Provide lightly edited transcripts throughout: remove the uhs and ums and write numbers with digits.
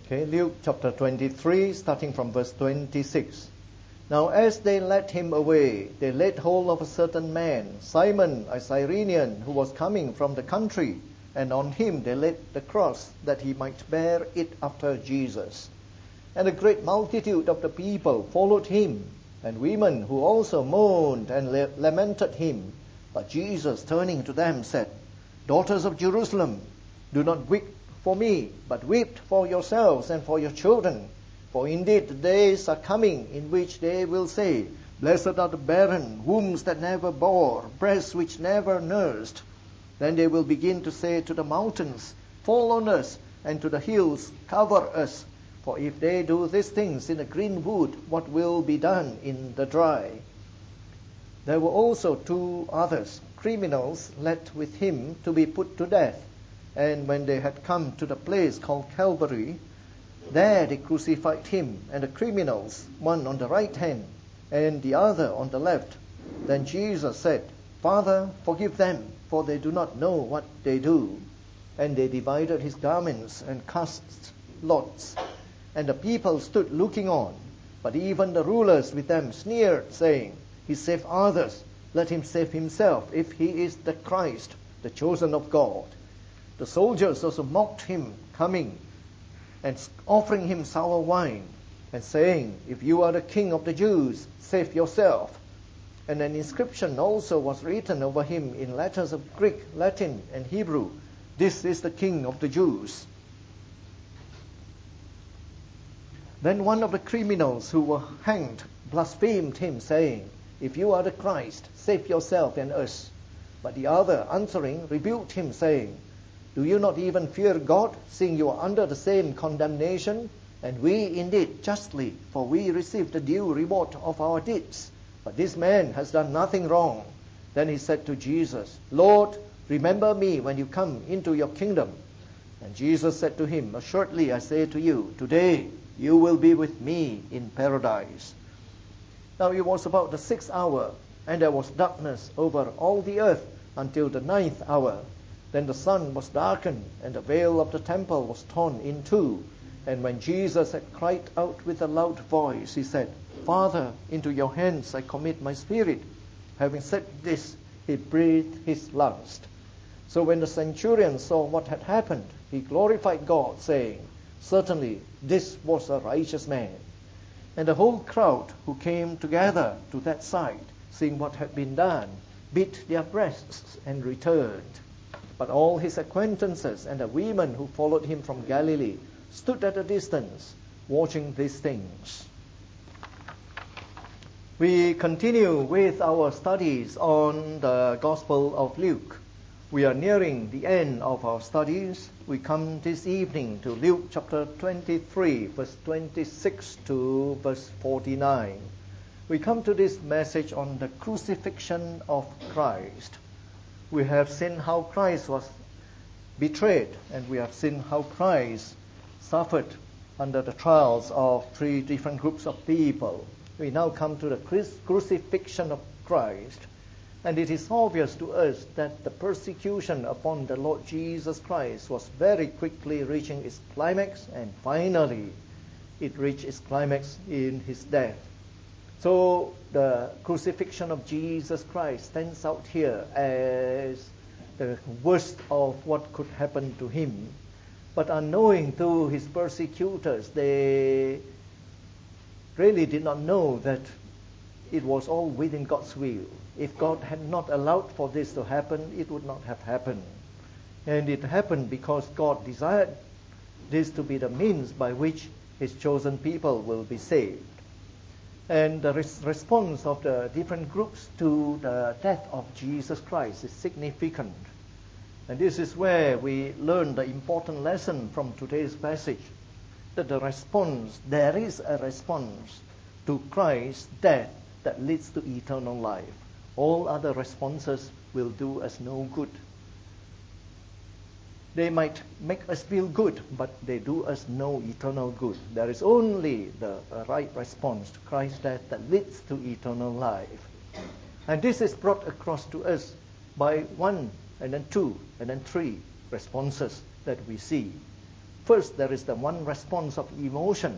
Okay, Luke chapter 23, starting from verse 26. Now as they led him away, they laid hold of a certain man, Simon, a Cyrenian, who was coming from the country, and on him they laid the cross, that he might bear it after Jesus. And a great multitude of the people followed him, and women who also mourned and lamented him. But Jesus, turning to them, said, Daughters of Jerusalem, do not weep for me, but weep for yourselves and for your children. For indeed the days are coming in which they will say, Blessed are the barren, wombs that never bore, breasts which never nursed. Then they will begin to say to the mountains, Fall on us, and to the hills, cover us. For if they do these things in the green wood, what will be done in the dry? There were also 2 others, criminals, led with him to be put to death. And when they had come to the place called Calvary, there they crucified him and the criminals, one on the right hand and the other on the left. Then Jesus said, Father, forgive them, for they do not know what they do. And they divided his garments and cast lots. And the people stood looking on. But even the rulers with them sneered, saying, He saved others, let him save himself, if he is the Christ, the chosen of God. The soldiers also mocked him, coming and offering him sour wine, and saying, If you are the king of the Jews, save yourself. And an inscription also was written over him in letters of Greek, Latin, and Hebrew, This is the King of the Jews. Then one of the criminals who were hanged blasphemed him, saying, If you are the Christ, save yourself and us. But the other, answering, rebuked him, saying, Do you not even fear God, seeing you are under the same condemnation? And we indeed justly, for we receive the due reward of our deeds. But this man has done nothing wrong. Then he said to Jesus, Lord, remember me when you come into your kingdom. And Jesus said to him, Assuredly I say to you, today you will be with me in paradise. Now it was about the 6th hour, and there was darkness over all the earth until the 9th hour. Then the sun was darkened, and the veil of the temple was torn in two. And when Jesus had cried out with a loud voice, he said, Father, into your hands I commit my spirit. Having said this, he breathed his last. So when the centurion saw what had happened, he glorified God, saying, Certainly this was a righteous man. And the whole crowd who came together to that sight, seeing what had been done, beat their breasts and returned. But all his acquaintances and the women who followed him from Galilee stood at a distance, watching these things. We continue with our studies on the Gospel of Luke. We are nearing the end of our studies. We come this evening to Luke chapter 23, verse 26 to verse 49. We come to this message on the crucifixion of Christ. We have seen how Christ was betrayed, and we have seen how Christ suffered under the trials of 3 different groups of people. We now come to the crucifixion of Christ, and it is obvious to us that the persecution upon the Lord Jesus Christ was very quickly reaching its climax, and finally it reached its climax in his death. So the crucifixion of Jesus Christ stands out here as the worst of what could happen to him. But unknowing to his persecutors, they really did not know that it was all within God's will. If God had not allowed for this to happen, it would not have happened. And it happened because God desired this to be the means by which his chosen people will be saved. And the response of the different groups to the death of Jesus Christ is significant. And this is where we learn the important lesson from today's passage, that there is a response to Christ's death that leads to eternal life. All other responses will do us no good. They might make us feel good, but they do us no eternal good. There is only the right response to Christ's death that leads to eternal life. And this is brought across to us by 1 and then 2 and then 3 responses that we see. First, there is the one response of emotion.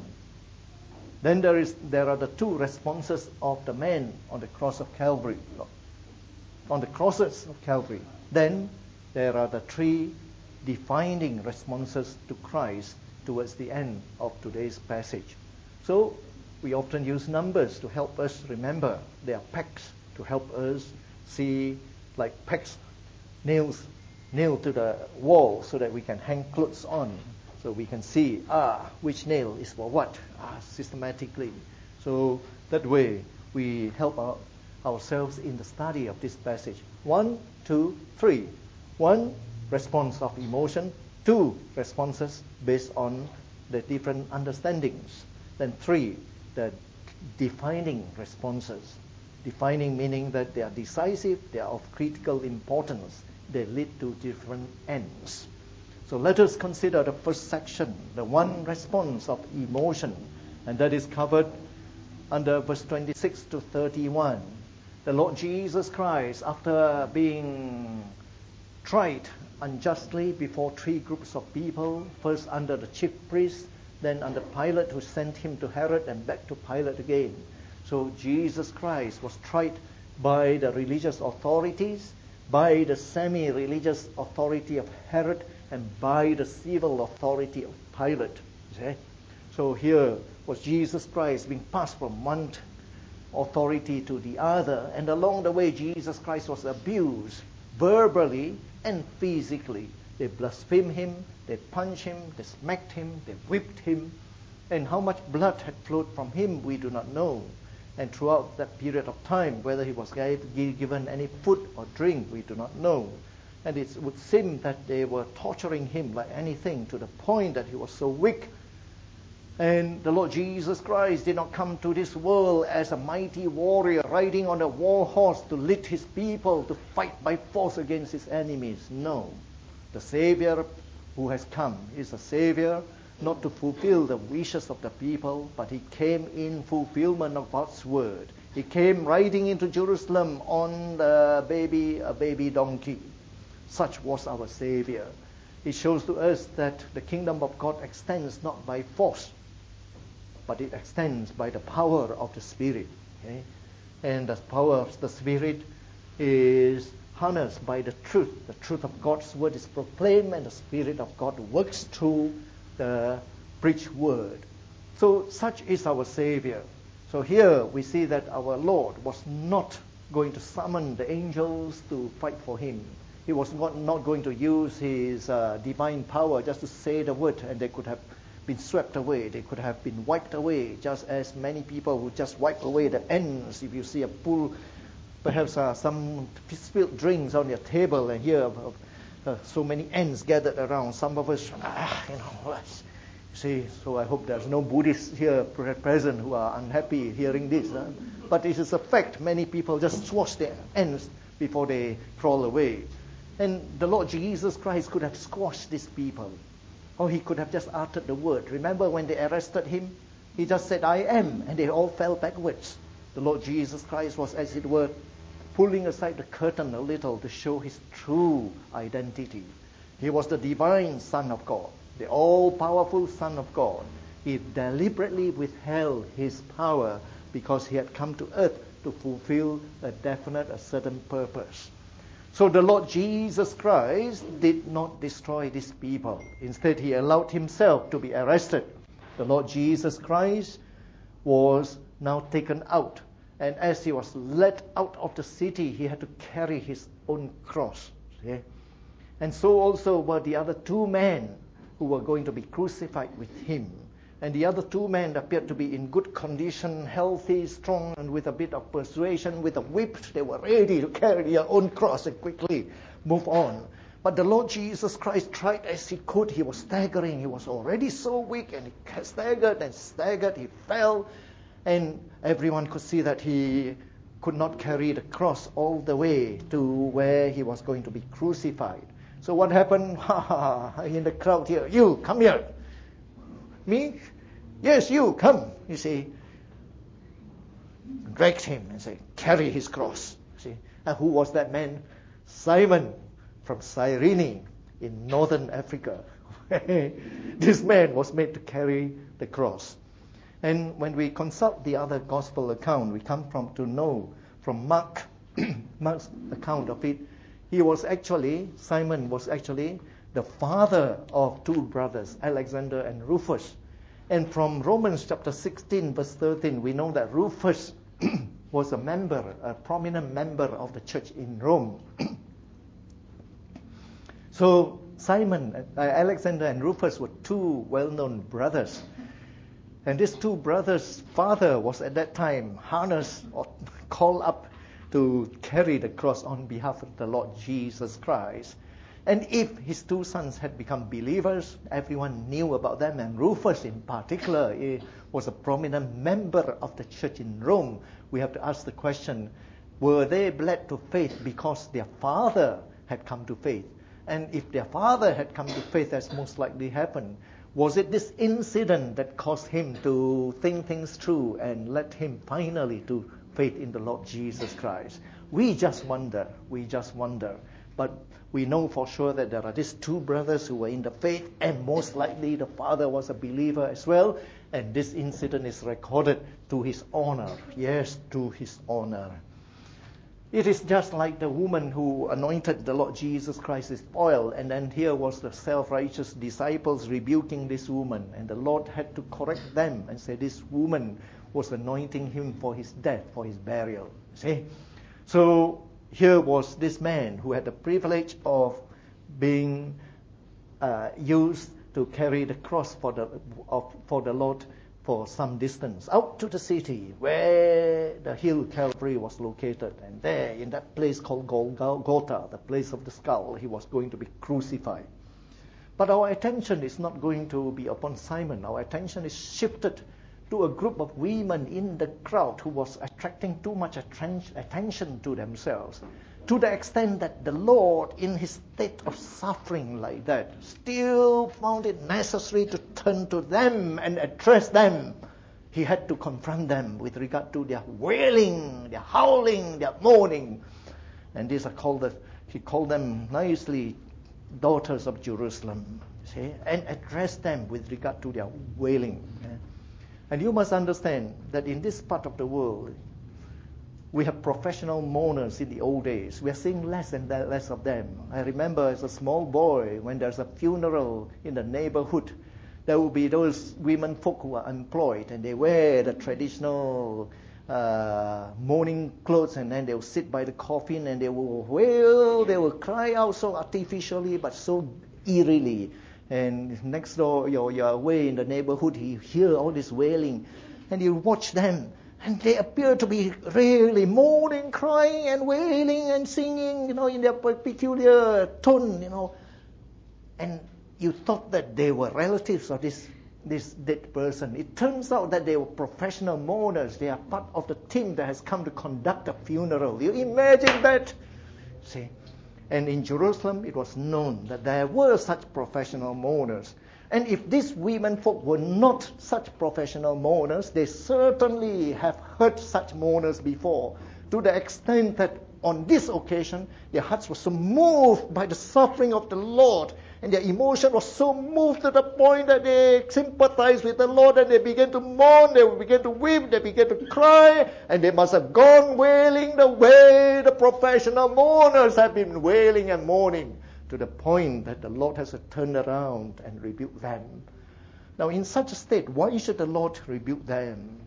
Then there are the two responses of the men on the cross of Calvary, on the crosses of Calvary. Then there are the three defining responses to Christ towards the end of today's passage. So we often use numbers to help us remember. There are pegs to help us see, like pegs, nails nailed to the wall so that we can hang clothes on. So we can see, which nail is for what, systematically. So that way we help ourselves in the study of this passage. 1, 2, 3. 1, response of emotion. 2, responses based on the different understandings. Then 3, the defining responses. Defining meaning that they are decisive, they are of critical importance. They lead to different ends. So let us consider the first section, the one response of emotion, and that is covered under verse 26 to 31. The Lord Jesus Christ, after being tried unjustly before three groups of people, first under the chief priest, then under Pilate, who sent him to Herod, and back to Pilate again. So Jesus Christ was tried by the religious authorities, by the semi-religious authority of Herod, and by the civil authority of Pilate. See? So here was Jesus Christ being passed from one authority to the other, and along the way Jesus Christ was abused verbally and physically. They blasphemed him, they punched him, they smacked him, they whipped him, and how much blood had flowed from him we do not know. And throughout that period of time, whether he was given any food or drink, we do not know. And it would seem that they were torturing him like anything, to the point that he was so weak. And the Lord Jesus Christ did not come to this world as a mighty warrior riding on a war horse to lead his people to fight by force against his enemies. No. The Savior who has come is a Savior not to fulfill the wishes of the people, but he came in fulfillment of God's word. He came riding into Jerusalem on a baby donkey. Such was our Savior. It shows to us that the kingdom of God extends not by force, but it extends by the power of the Spirit. Okay? And the power of the Spirit is harnessed by the truth. The truth of God's word is proclaimed, and the Spirit of God works through the preached word. So such is our Savior. So here we see that our Lord was not going to summon the angels to fight for him. He was not going to use his divine power just to say the word and they could have been swept away. They could have been wiped away, just as many people would just wipe away the ants. If you see a pool, perhaps some spilled drinks on your table, and here so many ants gathered around. Some of us, see, so I hope there's no Buddhists here present who are unhappy hearing this. But it is a fact. Many people just squash the ants before they crawl away. And the Lord Jesus Christ could have squashed these people. Or he could have just uttered the word. Remember when they arrested him? He just said, I am, and they all fell backwards. The Lord Jesus Christ was, as it were, pulling aside the curtain a little to show his true identity. He was the divine Son of God, the all-powerful Son of God. He deliberately withheld his power because he had come to earth to fulfill a certain purpose. So the Lord Jesus Christ did not destroy these people. Instead, he allowed himself to be arrested. The Lord Jesus Christ was now taken out. And as he was led out of the city, he had to carry his own cross. See? And so also were the other two men who were going to be crucified with him. And the other two men appeared to be in good condition, healthy, strong, and with a bit of persuasion, with a whip. They were ready to carry their own cross and quickly move on. But the Lord Jesus Christ tried as he could. He was staggering. He was already so weak, and he staggered and staggered. He fell, and everyone could see that he could not carry the cross all the way to where he was going to be crucified. So what happened? In the crowd here, you, come here. Me? Yes, you, come. You see, dragged him and said, carry his cross. See, and who was that man? Simon from Cyrene in northern Africa. This man was made to carry the cross. And when we consult the other gospel account, we come to know from Mark's account of it, Simon was actually the father of two brothers, Alexander and Rufus. And from Romans chapter 16, verse 13, we know that Rufus was a prominent member of the church in Rome. So Alexander and Rufus were two well-known brothers. And these two brothers' father was at that time harnessed or called up to carry the cross on behalf of the Lord Jesus Christ. And if his two sons had become believers, everyone knew about them. And Rufus in particular was a prominent member of the church in Rome. We have to ask the question, were they led to faith because their father had come to faith? And if their father had come to faith, as most likely happened, was it this incident that caused him to think things through and led him finally to faith in the Lord Jesus Christ? We just wonder. But we know for sure that there are these two brothers who were in the faith, and most likely the father was a believer as well. And this incident is recorded to his honor. Yes, to his honor. It is just like the woman who anointed the Lord Jesus Christ with oil, and then here was the self-righteous disciples rebuking this woman, and the Lord had to correct them and say this woman was anointing him for his death, for his burial. See? So here was this man who had the privilege of being used to carry the cross for the Lord for some distance out to the city where the hill Calvary was located. And there, in that place called Golgotha, the place of the skull, he was going to be crucified. But our attention is not going to be upon Simon. Our attention is shifted to a group of women in the crowd who was attracting too much attention to themselves, to the extent that the Lord, in his state of suffering like that, still found it necessary to turn to them and address them. He had to confront them with regard to their wailing, their howling, their mourning. And these are he called them nicely daughters of Jerusalem, see, and addressed them with regard to their wailing. And you must understand that in this part of the world, we have professional mourners in the old days. We are seeing less and less of them. I remember as a small boy, when there's a funeral in the neighborhood, there will be those women folk who are employed, and they wear the traditional mourning clothes, and then they'll sit by the coffin and they will wail, they will cry out so artificially but so eerily. And next door, you're away in the neighborhood, you hear all this wailing, and you watch them, and they appear to be really moaning, crying, and wailing, and singing, in their peculiar tone, And you thought that they were relatives of this dead person. It turns out that they were professional mourners. They are part of the team that has come to conduct a funeral. You imagine that? See? And in Jerusalem, it was known that there were such professional mourners. And if these women folk were not such professional mourners, they certainly have heard such mourners before, to the extent that on this occasion, their hearts were so moved by the suffering of the Lord, and their emotion was so moved to the point that they sympathized with the Lord, and they began to mourn, they began to weep, they began to cry, and they must have gone wailing the way the professional mourners have been wailing and mourning, to the point that the Lord has to turn around and rebuke them. Now, in such a state, why should the Lord rebuke them?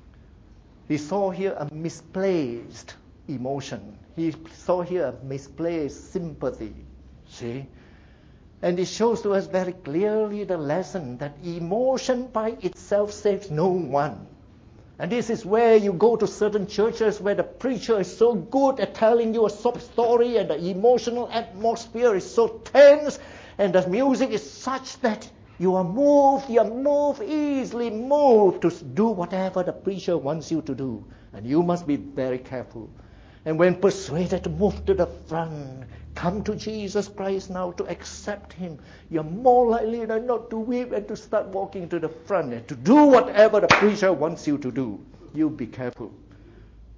He saw here a misplaced emotion. He saw here a misplaced sympathy. See? And it shows to us very clearly the lesson that emotion by itself saves no one. And this is where you go to certain churches where the preacher is so good at telling you a sob story, and the emotional atmosphere is so tense, and the music is such that you are easily moved to do whatever the preacher wants you to do. And you must be very careful. And when persuaded to move to the front, come to Jesus Christ now to accept him, you're more likely than not to weep and to start walking to the front and to do whatever the preacher wants you to do. You be careful.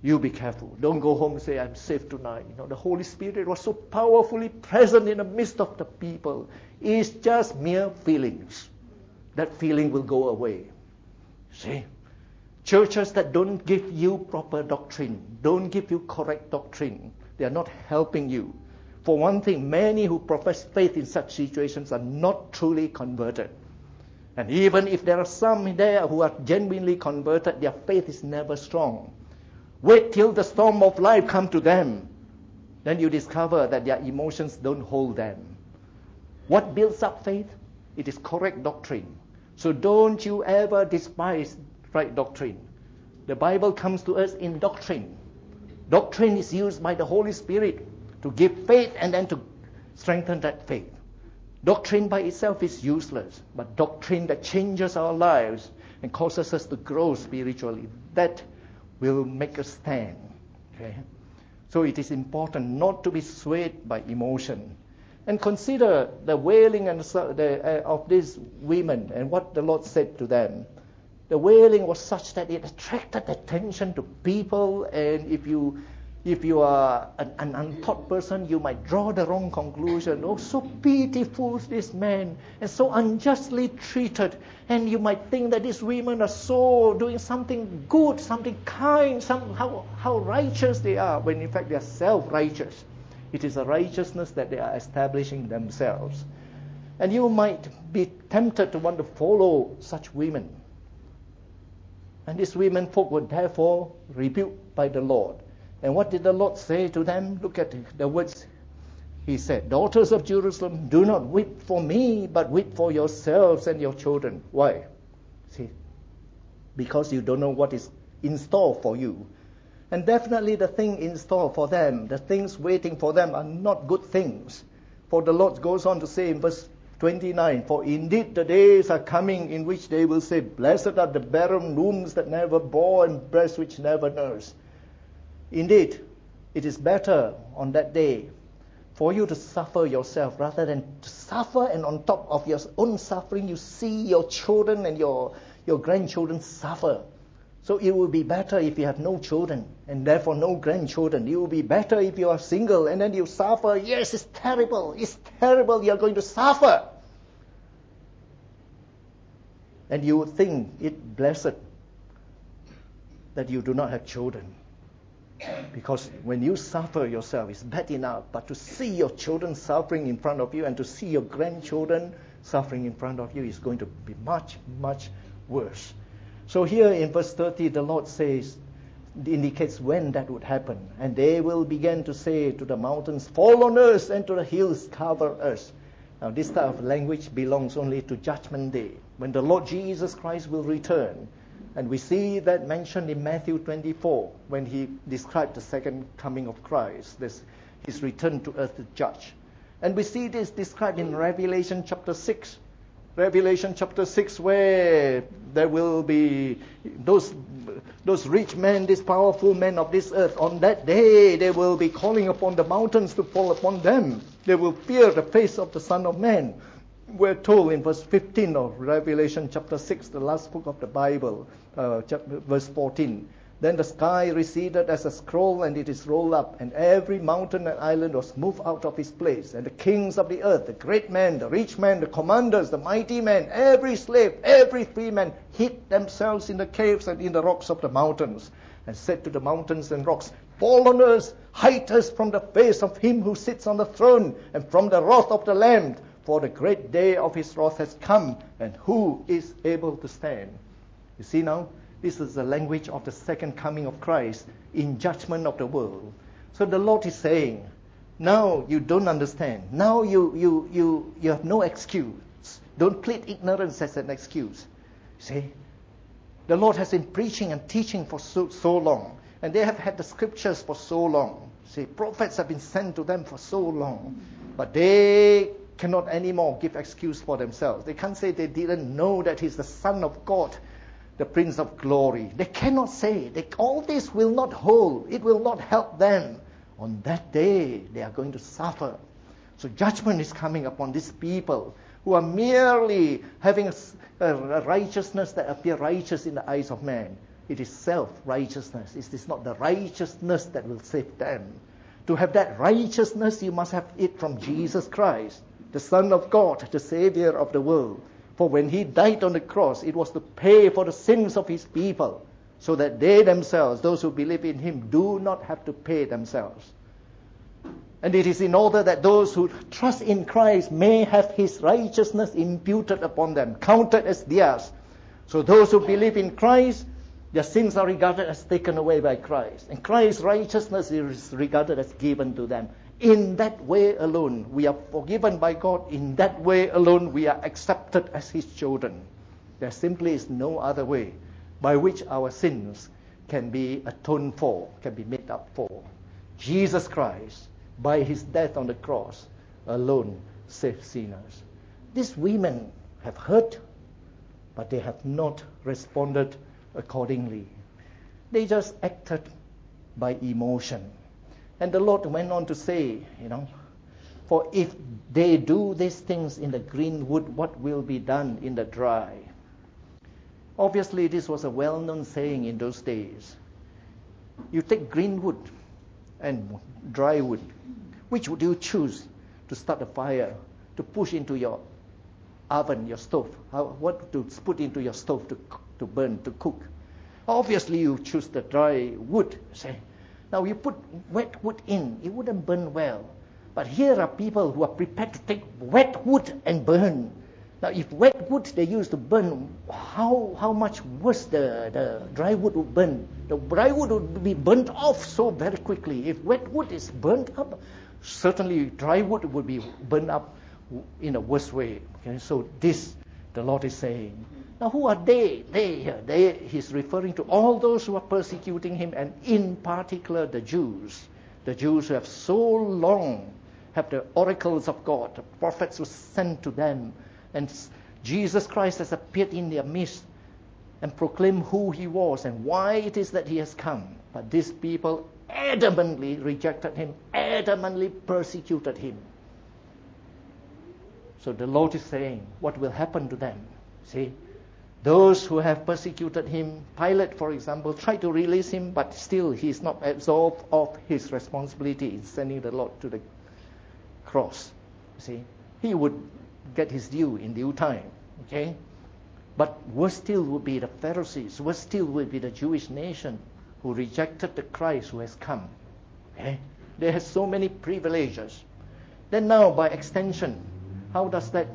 You be careful. Don't go home and say, I'm safe tonight. The Holy Spirit was so powerfully present in the midst of the people. It's just mere feelings. That feeling will go away. See? Churches that don't give you proper doctrine, don't give you correct doctrine, they are not helping you. For one thing, many who profess faith in such situations are not truly converted. And even if there are some there who are genuinely converted, their faith is never strong. Wait till the storm of life come to them. Then you discover that their emotions don't hold them. What builds up faith? It is correct doctrine. So don't you ever despise right doctrine. The Bible comes to us in doctrine. Doctrine is used by the Holy Spirit to give faith and then to strengthen that faith. Doctrine by itself is useless, but doctrine that changes our lives and causes us to grow spiritually, that will make us stand. Okay? So it is important not to be swayed by emotion. And consider the wailing of these women and what the Lord said to them. The wailing was such that it attracted attention to people, and if you are an untaught person, you might draw the wrong conclusion. Oh, so pitiful this man, and so unjustly treated. And you might think that these women are so doing something good, something kind, how righteous they are, when in fact they are self-righteous. It is a righteousness that they are establishing themselves. And you might be tempted to want to follow such women. And these women folk were therefore rebuked by the Lord. And what did the Lord say to them? Look at the words. He said, daughters of Jerusalem, do not weep for me, but weep for yourselves and your children. Why? See, because you don't know what is in store for you. And definitely the thing in store for them, the things waiting for them are not good things. For the Lord goes on to say in verse 29, for indeed the days are coming in which they will say, blessed are the barren wombs that never bore and breasts which never nursed. Indeed, it is better on that day for you to suffer yourself rather than to suffer, and on top of your own suffering, you see your children and your grandchildren suffer. So it will be better if you have no children and therefore no grandchildren. It will be better if you are single and then you suffer. Yes, it's terrible. It's terrible. You are going to suffer. And you would think it blessed that you do not have children. Because when you suffer yourself, it's bad enough. But to see your children suffering in front of you and to see your grandchildren suffering in front of you is going to be much, much worse. So here in verse 30, the Lord indicates when that would happen. And they will begin to say to the mountains, fall on us, and to the hills, cover us. Now this type of language belongs only to Judgment Day, when the Lord Jesus Christ will return. And we see that mentioned in Matthew 24, when he described the second coming of Christ, his return to earth to judge. And we see this described in Revelation chapter 6. Revelation chapter 6, where there will be those rich men, these powerful men of this earth. On that day, they will be calling upon the mountains to fall upon them. They will fear the face of the Son of Man. We're told in verse 15 of Revelation chapter 6, the last book of the Bible, verse 14. Then the sky receded as a scroll, and it is rolled up, and every mountain and island was moved out of its place. And the kings of the earth, the great men, the rich men, the commanders, the mighty men, every slave, every free man, hid themselves in the caves and in the rocks of the mountains, and said to the mountains and rocks, fall on us, hide us from the face of him who sits on the throne, and from the wrath of the Lamb. For the great day of his wrath has come, and who is able to stand? You see now? This is the language of the second coming of Christ in judgment of the world. So the Lord is saying, now you don't understand. Now you have no excuse. Don't plead ignorance as an excuse. See? The Lord has been preaching and teaching for so long. And they have had the scriptures for so long. See, prophets have been sent to them for so long. But they cannot anymore give excuse for themselves. They can't say they didn't know that he's the Son of God, the Prince of Glory. They cannot say. All this will not hold. It will not help them. On that day, they are going to suffer. So judgment is coming upon these people who are merely having a righteousness that appear righteous in the eyes of man. It is self-righteousness. It is not the righteousness that will save them. To have that righteousness, you must have it from Jesus Christ, the Son of God, the Savior of the world. For when He died on the cross, it was to pay for the sins of His people, so that they themselves, those who believe in Him, do not have to pay themselves. And it is in order that those who trust in Christ may have His righteousness imputed upon them, counted as theirs. So those who believe in Christ, their sins are regarded as taken away by Christ. And Christ's righteousness is regarded as given to them. In that way alone, we are forgiven by God. In that way alone, we are accepted as His children. There simply is no other way by which our sins can be atoned for, can be made up for. Jesus Christ, by His death on the cross, alone saves sinners. These women have heard, but they have not responded accordingly. They just acted by emotion. And the Lord went on to say, for if they do these things in the green wood, what will be done in the dry? Obviously, this was a well-known saying in those days. You take green wood and dry wood. Which would you choose to start a fire, to push into your oven, your stove? What to put into your stove to burn, to cook? Obviously, you choose the dry wood. Say, now you put wet wood in, it wouldn't burn well. But here are people who are prepared to take wet wood and burn. Now, if wet wood they used to burn, how much worse the dry wood would burn? The dry wood would be burnt off so very quickly. If wet wood is burnt up, certainly dry wood would be burned up in a worse way. Okay? So this, the Lord is saying. Now, who are they? He's referring to all those who are persecuting Him, and in particular the Jews. The Jews who have so long have the oracles of God, the prophets who sent to them. And Jesus Christ has appeared in their midst and proclaimed who He was and why it is that He has come. But these people adamantly rejected Him, adamantly persecuted Him. So the Lord is saying, what will happen to them? See, those who have persecuted Him, Pilate, for example, tried to release Him, but still He is not absolved of His responsibility in sending the Lord to the cross. See, He would get His due in due time. Okay? But worse still would be the Pharisees, worse still would be the Jewish nation who rejected the Christ who has come. Okay? They have so many privileges. Then now, by extension, how does that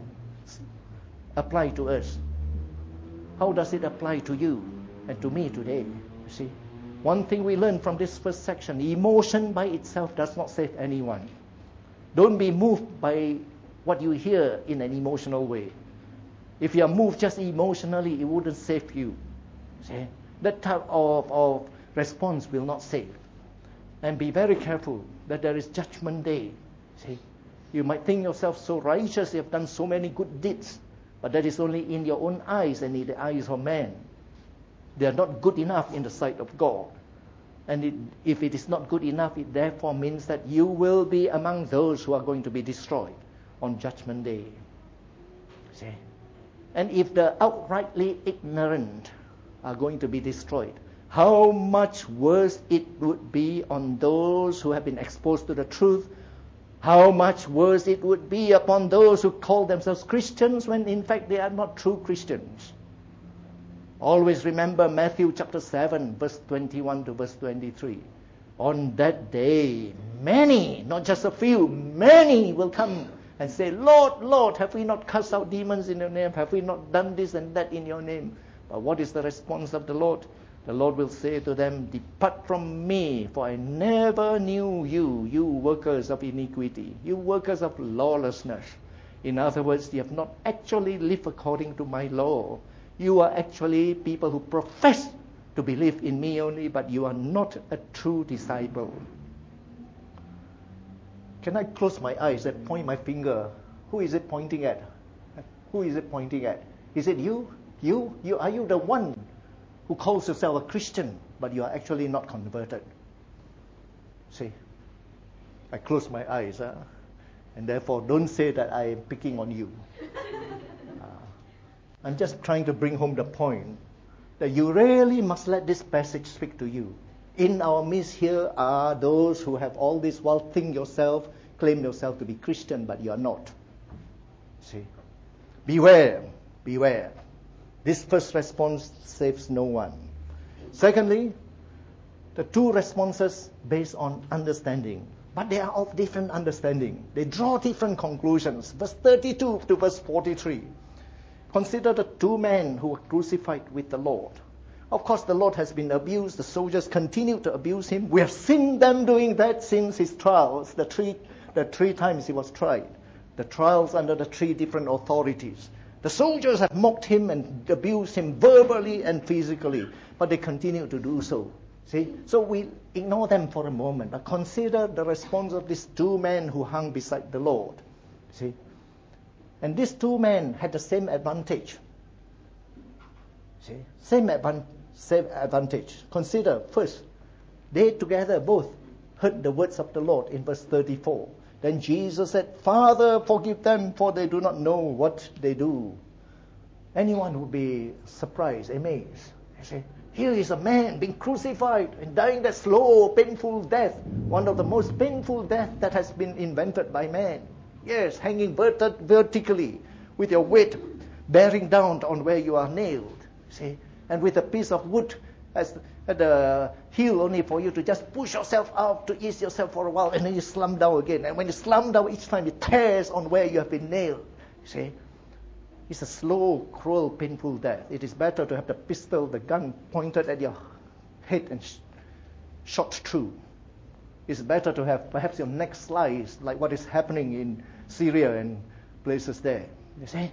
apply to us? How does it apply to you and to me today? You see, one thing we learn from this first section, emotion by itself does not save anyone. Don't be moved by what you hear in an emotional way. If you are moved just emotionally, it wouldn't save you. See? That type of response will not save. And be very careful that there is judgment day. See? You might think yourself so righteous, you have done so many good deeds, but that is only in your own eyes and in the eyes of man. They are not good enough in the sight of God. And if it is not good enough, it therefore means that you will be among those who are going to be destroyed on Judgment Day. See? And if the outrightly ignorant are going to be destroyed, how much worse it would be on those who have been exposed to the truth. How much worse it would be upon those who call themselves Christians when in fact they are not true Christians. Always remember Matthew chapter 7, verse 21 to verse 23. On that day, many, not just a few, many will come and say, Lord, Lord, have we not cast out demons in your name? Have we not done this and that in your name? But what is the response of the Lord? The Lord will say to them, depart from me, for I never knew you, you workers of iniquity, you workers of lawlessness. In other words, you have not actually lived according to my law. You are actually people who profess to believe in me only, but you are not a true disciple. Can I close my eyes and point my finger? Who is it pointing at? Who is it pointing at? Is it you? You? Are you the one who calls yourself a Christian, but you are actually not converted? See, I close my eyes, and therefore don't say that I am picking on you. I'm just trying to bring home the point that you really must let this passage speak to you. In our midst here are those who have all this while think yourself, claim yourself to be Christian, but you are not. See? Beware, beware. This first response saves no one. Secondly, the two responses based on understanding. But they are of different understanding. They draw different conclusions. Verse 32 to verse 43. Consider the two men who were crucified with the Lord. Of course, the Lord has been abused. The soldiers continue to abuse him. We have seen them doing that since his trials, the three times he was tried. The trials under the three different authorities. The soldiers have mocked him and abused him verbally and physically, but they continue to do so. See? So we ignore them for a moment, but consider the response of these two men who hung beside the Lord. See? And these two men had the same advantage. See? Same advantage. Consider, first, they together both heard the words of the Lord in verse 34. Then Jesus said, Father, forgive them, for they do not know what they do. Anyone would be surprised, amazed. They say, here is a man being crucified and dying that slow, painful death, one of the most painful deaths that has been invented by man. Yes, hanging vertically with your weight bearing down on where you are nailed. See, and with a piece of wood at the heel only for you to just push yourself out to ease yourself for a while, and then you slump down again. And when you slump down, each time it tears on where you have been nailed. See, it's a slow, cruel, painful death. It is better to have the pistol, the gun pointed at your head and shot through. It's better to have perhaps your neck sliced, like what is happening in Syria and places there. You see,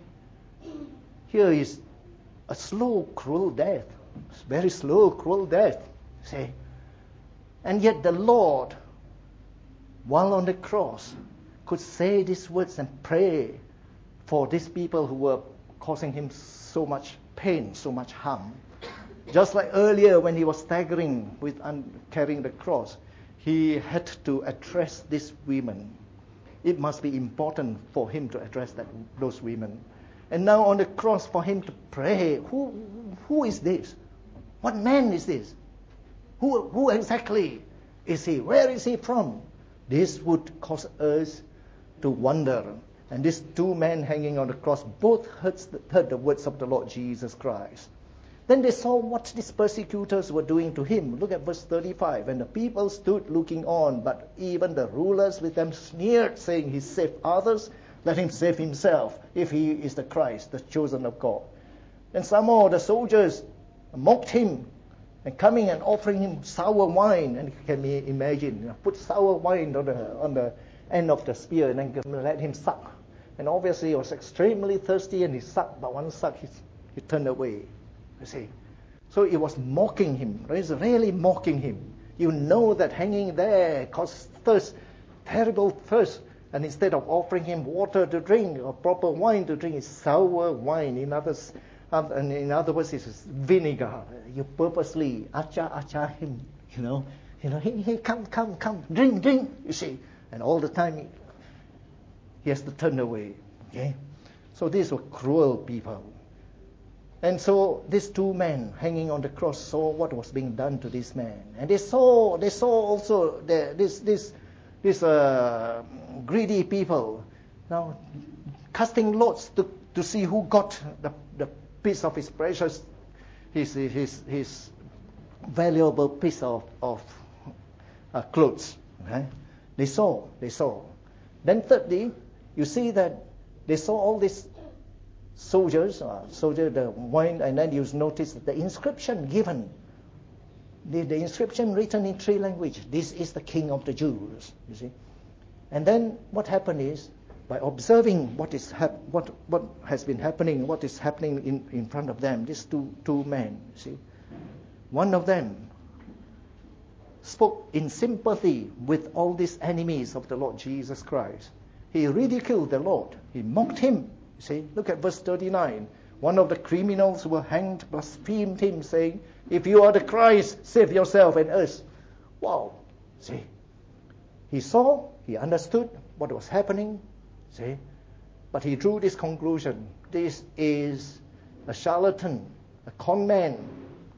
here is a slow, cruel death. It's very slow, cruel death. See? And yet the Lord, while on the cross, could say these words and pray for these people who were causing him so much pain, so much harm. Just like earlier when he was staggering with carrying the cross, he had to address these women. It must be important for him to address those women. And now on the cross for him to pray, who is this? What man is this? Who exactly is he? Where is he from? This would cause us to wonder. And these two men hanging on the cross both heard the words of the Lord Jesus Christ. Then they saw what these persecutors were doing to him. Look at verse 35. And the people stood looking on, but even the rulers with them sneered, saying, He saved others, let him save himself, if he is the Christ, the chosen of God. And some more, the soldiers mocked him, and coming and offering him sour wine. And can we imagine, put sour wine on the end of the spear, and then let him suck. And obviously he was extremely thirsty, and he sucked, but one suck, he turned away. You see, so it was mocking him. It was really mocking him. You know that hanging there caused thirst, terrible thirst. And instead of offering him water to drink or proper wine to drink, it's sour wine. In other words, it's vinegar. You purposely acha him. Hey, come, drink. You see, and all the time he has to turn away. Okay, so these were cruel people. And so these two men hanging on the cross saw what was being done to this man, and they saw also this greedy people now casting lots to see who got the piece of his precious, his valuable piece of clothes. Okay? They saw. Then thirdly, you see that they saw all these soldiers, the wine, and then you notice the inscription given. The inscription written in three languages. This is the King of the Jews. You see, and then what happened is, by observing what has been happening, what is happening in front of them, these two men. You see, one of them spoke in sympathy with all these enemies of the Lord Jesus Christ. He ridiculed the Lord. He mocked him. You see, look at verse 39. One of the criminals who were hanged blasphemed him, saying, If you are the Christ, save yourself and us. Wow. See, he saw, he understood what was happening. See, but he drew this conclusion. This is a charlatan, a con man,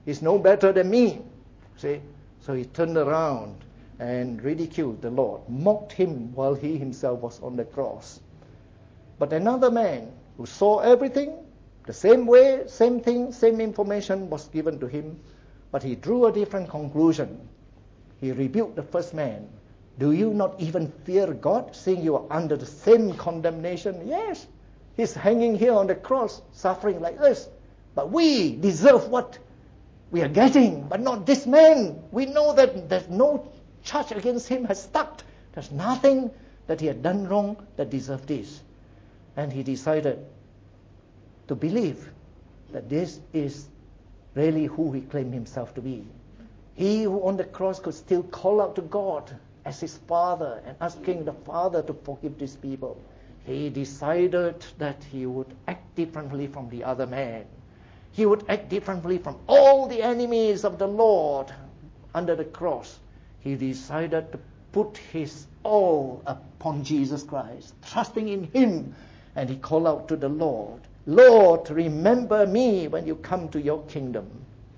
He's no better than me. See? So he turned around and ridiculed the Lord, mocked him while he himself was on the cross. But another man who saw everything the same way, same thing, same information was given to him, but he drew a different conclusion. He rebuked the first man. Do you not even fear God, seeing you are under the same condemnation? Yes, he's hanging here on the cross, suffering like us. But we deserve what we are getting, but not this man. We know that there's no charge against him has stuck. There's nothing that he had done wrong that deserved this. And he decided to believe that this is really who he claimed himself to be. He who on the cross could still call out to God as his Father and asking the Father to forgive these people. He decided that he would act differently from the other man. He would act differently from all the enemies of the Lord under the cross. He decided to put his all upon Jesus Christ, trusting in him. And he called out to the Lord, Lord, remember me when you come to your kingdom.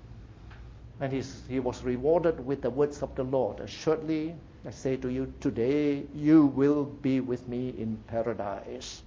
And he was rewarded with the words of the Lord. Assuredly, I say to you, today you will be with me in paradise.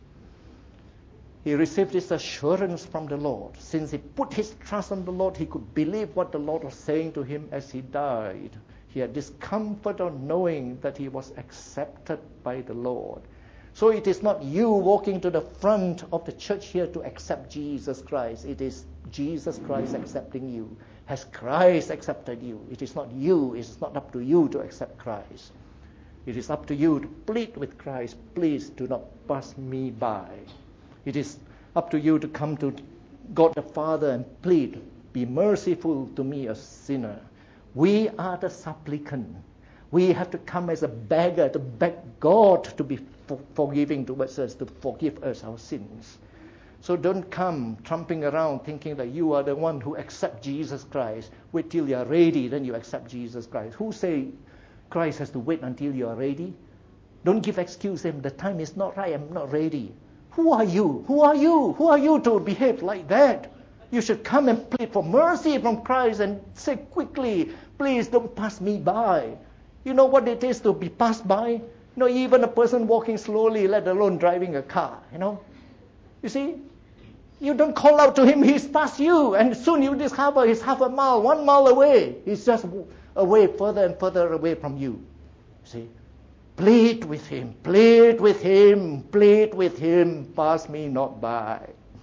He received this assurance from the Lord. Since he put his trust on the Lord, he could believe what the Lord was saying to him as he died. He had this comfort of knowing that he was accepted by the Lord. So it is not you walking to the front of the church here to accept Jesus Christ. It is Jesus Christ accepting you. Has Christ accepted you? It is not you. It is not up to you to accept Christ. It is up to you to plead with Christ. Please do not pass me by. It is up to you to come to God the Father and plead, be merciful to me, a sinner. We are the supplicant. We have to come as a beggar to beg God to be forgiving towards us, to forgive us our sins. So don't come trumping around thinking that you are the one who accepts Jesus Christ. Wait till you are ready, then you accept Jesus Christ. Who say Christ has to wait until you are ready? Don't give excuse, saying the time is not right, I'm not ready. Who are you? Who are you? Who are you to behave like that? You should come and plead for mercy from Christ and say quickly, please don't pass me by. You know what it is to be passed by? Even a person walking slowly, let alone driving a car, You see? You don't call out to him, he's past you, and soon you discover he's half a mile, 1 mile away. He's just away, further and further away from you. See? Plead with him, plead with him, plead with him, pass me not by.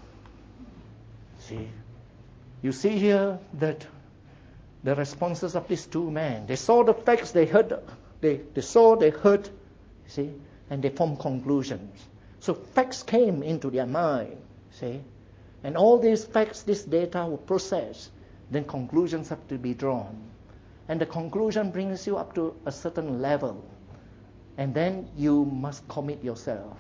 See? You see here that the responses of these two men, they saw the facts, they heard, they saw, they heard, see, and they formed conclusions. So facts came into their mind, see, and all these facts, this data were processed. Then conclusions have to be drawn, and the conclusion brings you up to a certain level, and then you must commit yourself.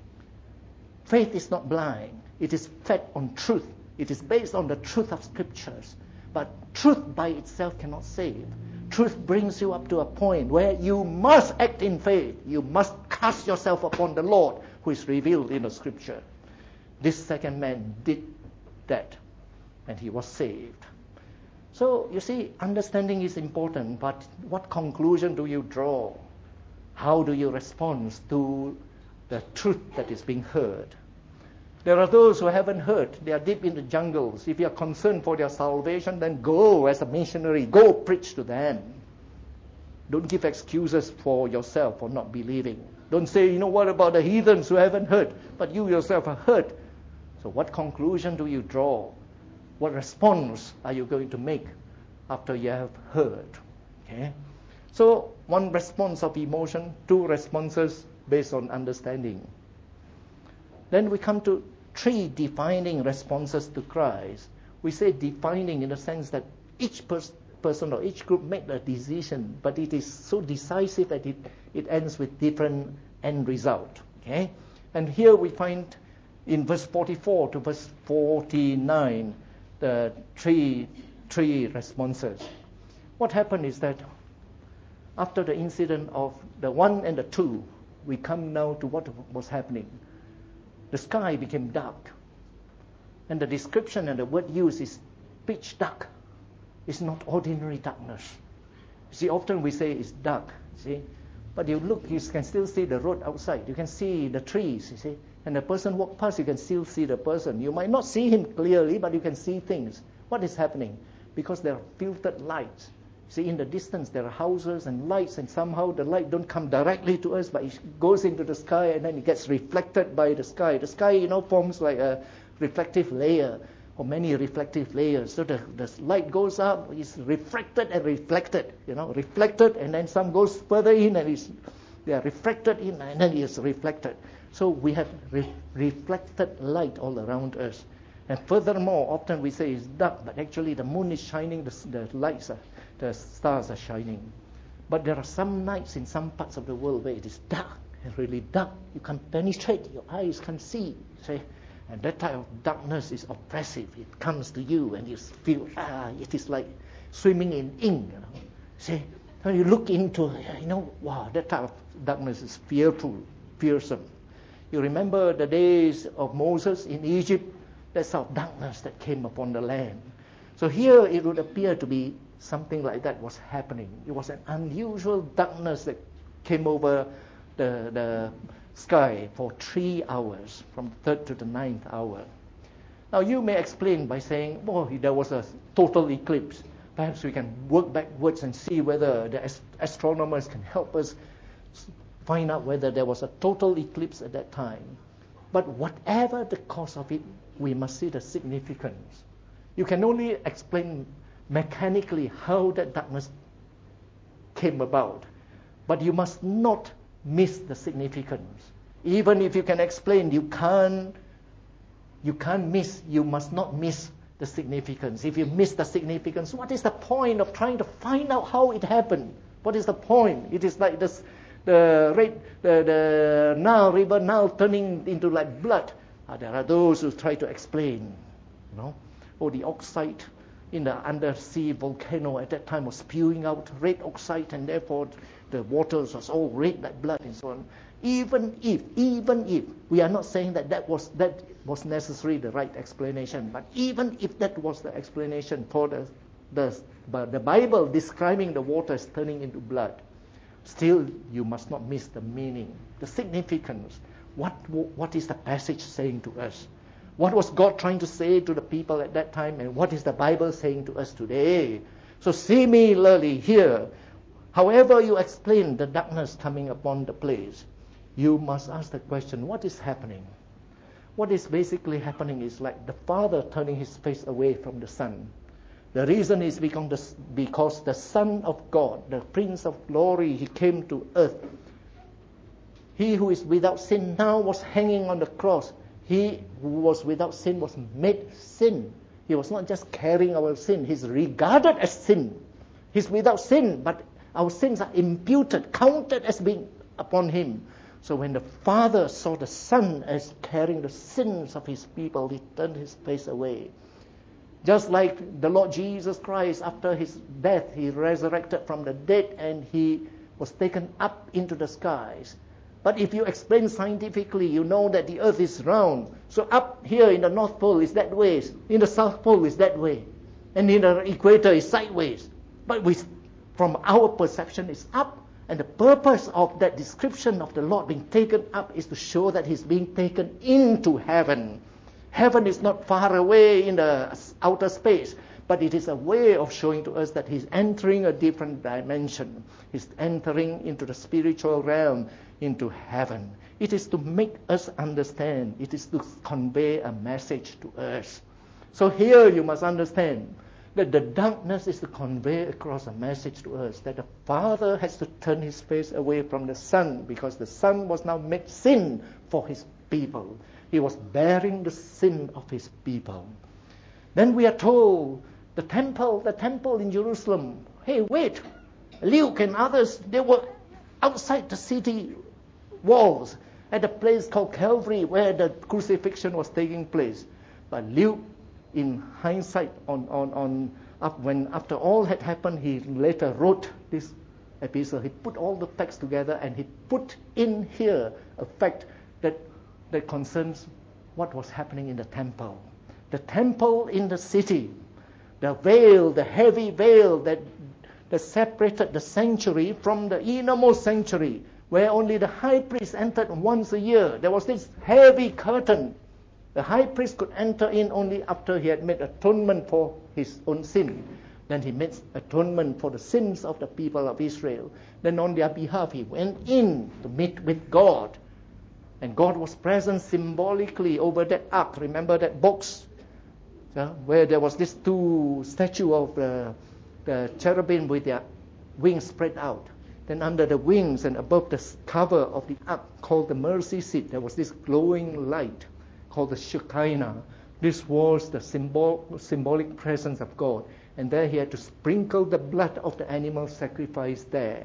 Faith is not blind; it is fed on truth. It is based on the truth of Scriptures. But truth by itself cannot save. Truth brings you up to a point where you must act in faith. You must cast yourself upon the Lord who is revealed in the Scripture. This second man did that, and he was saved. So, you see, understanding is important, but what conclusion do you draw? How do you respond to the truth that is being heard? There are those who haven't heard. They are deep in the jungles. If you are concerned for their salvation, then go as a missionary. Go preach to them. Don't give excuses for yourself for not believing. Don't say, what about the heathens who haven't heard? But you yourself have heard. So what conclusion do you draw? What response are you going to make after you have heard? Okay? So 1 response of emotion, 2 responses based on understanding. Then we come to 3 defining responses to Christ. We say defining in the sense that each person or each group made a decision, but it is so decisive that it ends with different end result. Okay? And here we find in verse 44 to verse 49 the three responses. What happened is that after the incident of the 1 and the 2, we come now to what was happening. The sky became dark. And the description and the word used is pitch dark. It's not ordinary darkness. See, often we say it's dark, see? But you look, you can still see the road outside. You can see the trees, you see? And the person walk past, you can still see the person. You might not see him clearly, but you can see things. What is happening? Because there are filtered lights. See, in the distance, there are houses and lights, and somehow the light don't come directly to us, but it goes into the sky, and then it gets reflected by the sky. The sky, forms like a reflective layer, or many reflective layers. So the light goes up, it's refracted and reflected, reflected, and then some goes further in, and they are refracted in, and then it's reflected. So we have reflected light all around us. And furthermore, often we say it's dark, but actually the moon is shining, the stars are shining. But there are some nights in some parts of the world where it is dark, and really dark. You can't penetrate, your eyes can't see. See? And that type of darkness is oppressive. It comes to you and you feel, it is like swimming in ink. See? When you look into, wow, that type of darkness is fearful, fearsome. You remember the days of Moses in Egypt? That's how darkness that came upon the land. So here it would appear to be something like that was happening. It was an unusual darkness that came over the sky for 3 hours, from the 3rd to the 9th hour. Now you may explain by saying, there was a total eclipse. Perhaps we can work backwards and see whether the astronomers can help us find out whether there was a total eclipse at that time. But whatever the cause of it, we must see the significance. You can only explain mechanically how that darkness came about, but you must not miss the significance. Even if you can explain, you must not miss the significance. If you miss the significance, what is the point of trying to find out how it happened? What is the point? It is like this, the Nile River now turning into like blood. There are those who try to explain, the oxide in the undersea volcano at that time was spewing out red oxide, and therefore the waters was all red like blood and so on. Even if we are not saying that was necessarily the right explanation, but even if that was the explanation for the Bible describing the waters turning into blood, still you must not miss the meaning, the significance. What is the passage saying to us? What was God trying to say to the people at that time, and what is the Bible saying to us today? So similarly here, however you explain the darkness coming upon the place, you must ask the question, what is happening? What is basically happening is like the Father turning his face away from the Son. The reason is because the Son of God, the Prince of Glory, he came to earth. He who is without sin now was hanging on the cross. He who was without sin was made sin. He was not just carrying our sin. He's regarded as sin. He's without sin, but our sins are imputed, counted as being upon him. So when the Father saw the Son as carrying the sins of his people, he turned his face away. Just like the Lord Jesus Christ, after his death, he resurrected from the dead and he was taken up into the skies. But if you explain scientifically, you know that the earth is round. So up here in the North Pole is that way, in the South Pole is that way, and in the equator is sideways. But from our perception, it's up. And the purpose of that description of the Lord being taken up is to show that he's being taken into heaven. Heaven is not far away in the outer space, but it is a way of showing to us that he's entering a different dimension. He's entering into the spiritual realm, into heaven. It is to make us understand. It is to convey a message to us. So here you must understand that the darkness is to convey across a message to us that the Father has to turn his face away from the Son because the Son was now made sin for his people. He was bearing the sin of his people. Then we are told the temple in Jerusalem, hey, wait, Luke and others, they were outside the city walls at a place called Calvary where the crucifixion was taking place. But Luke, in hindsight, when after all had happened, he later wrote this epistle. He put all the facts together and he put in here a fact that concerns what was happening in the temple. The temple in the city The veil, the heavy veil that separated the sanctuary from the innermost sanctuary, where only the high priest entered once a year. There was this heavy curtain. The high priest could enter in only after he had made atonement for his own sin. Then he made atonement for the sins of the people of Israel. Then on their behalf, he went in to meet with God. And God was present symbolically over that ark. Remember that box? Where there was this two statue of the cherubim with their wings spread out. Then under the wings and above the cover of the ark called the mercy seat, there was this glowing light called the Shekinah. This was the symbolic presence of God. And there he had to sprinkle the blood of the animal sacrifice there.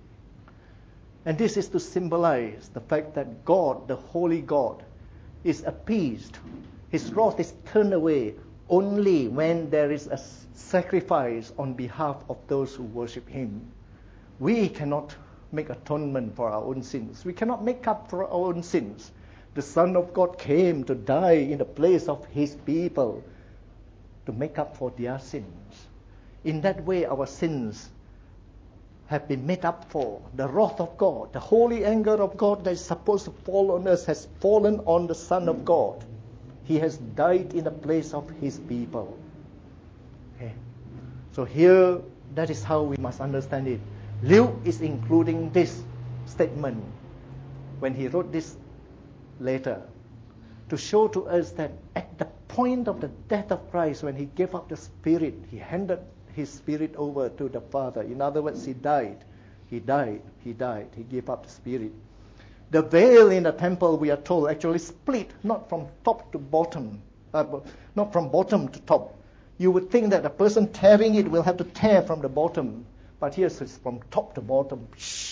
And this is to symbolize the fact that God, the holy God, is appeased. His wrath is turned away only when there is a sacrifice on behalf of those who worship him. We cannot make atonement for our own sins. We cannot make up for our own sins. The Son of God came to die in the place of his people to make up for their sins. In that way, our sins have been made up for. The wrath of God, the holy anger of God that is supposed to fall on us has fallen on the Son of God. He has died in the place of his people. Okay. So here, that is how we must understand it. Luke is including this statement when he wrote this letter to show to us that at the point of the death of Christ, when he gave up the Spirit, he handed his Spirit over to the Father. In other words, he died. He gave up the Spirit. The veil in the temple, we are told, actually split, not from top to bottom, not from bottom to top. You would think that a person tearing it will have to tear from the bottom, but here it's from top to bottom.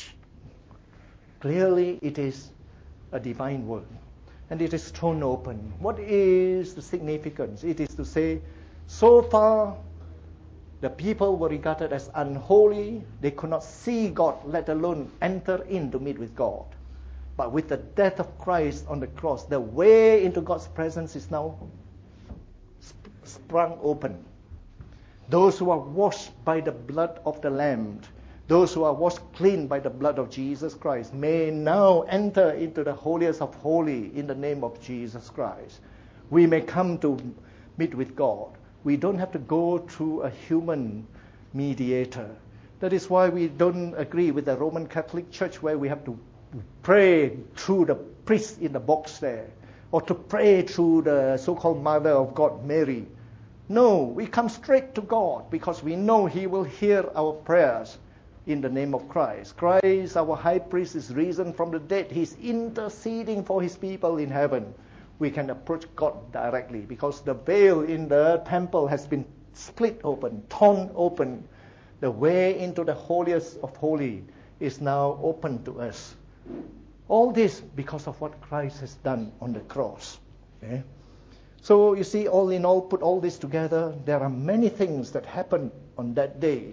Clearly, it is a divine word, and it is torn open. What is the significance? It is to say, so far, the people were regarded as unholy. They could not see God, let alone enter in to meet with God. But with the death of Christ on the cross, the way into God's presence is now sprung open. Those who are washed by the blood of the Lamb, those who are washed clean by the blood of Jesus Christ, may now enter into the holiest of holy in the name of Jesus Christ. We may come to meet with God. We don't have to go through a human mediator. That is why we don't agree with the Roman Catholic Church, where we have to pray through the priest in the box there, or to pray through the so-called Mother of God, Mary. No, we come straight to God because we know he will hear our prayers in the name of Christ. Christ, our high priest, is risen from the dead. He's interceding for his people in heaven. We can approach God directly because the veil in the temple has been split open, torn open. The way into the holiest of holy is now open to us. All this because of what Christ has done on the cross. Okay? So you see, all in all, put all this together, there are many things that happened on that day.